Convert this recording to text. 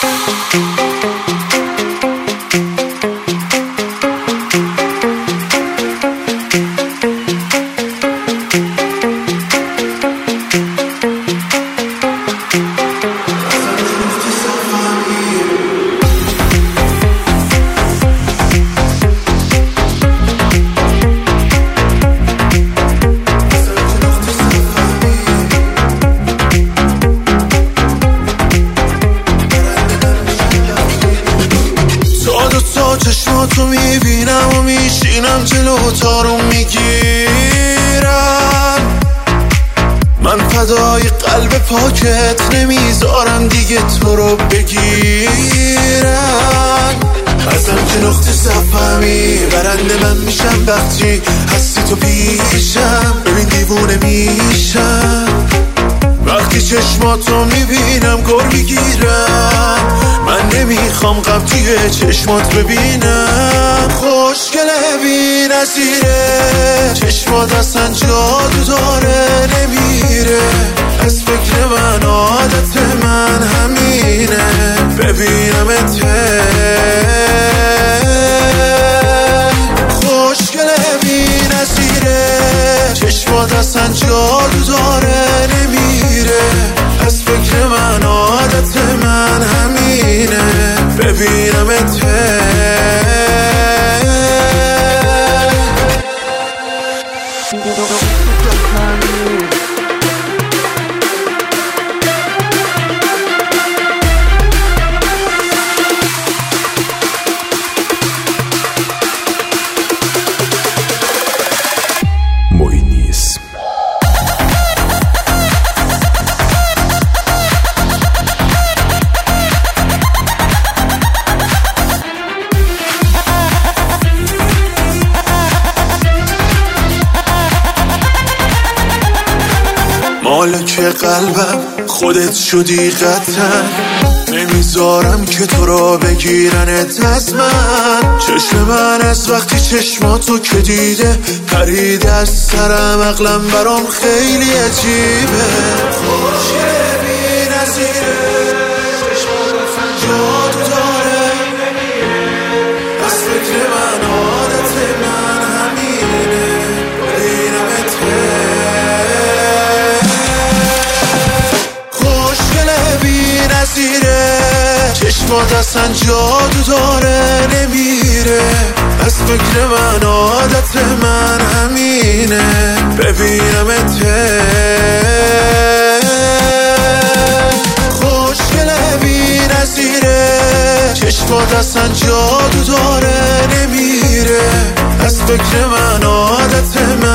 چشماتو میبینم و میشینم جلو تارو میگیرم، من فدای قلب پاکت نمیذارم دیگه تو رو بگیرم. ازم که نقطه صفمی برنده من میشم وقتی هستی تو پیشم، ببین دیوونه میشم وقتی چشماتو میبینم گر میگیرم، من نمیخوام غم توی چشمات ببینم. خوشگله بی نظیره چشمات اصلا جادو داره نمیره، از فکر من عادت من همینه ببینمت. خوشگله بی نظیره چشمات اصلا جادو داره نمیره، از فکر من عادت من همینه ببینمت. مالک قلبم خودت شدی قطعا، نمیذارم که تو را بگیرنت از من. چشم من از وقتی چشماتو که دیده پرید از سرم، عقلم برام خیلی عجیبه. خوشگله بی نظیره چشمات اصلا جادو داره، از فکر من عادت من همینه ببینمت. چشمات اصلا جادو داره نمیره، از فکر من عادت من همینه ببینمت. خوشگله بی نظیره چشمات اصلا جادو داره نمیره، از فکر من عادت من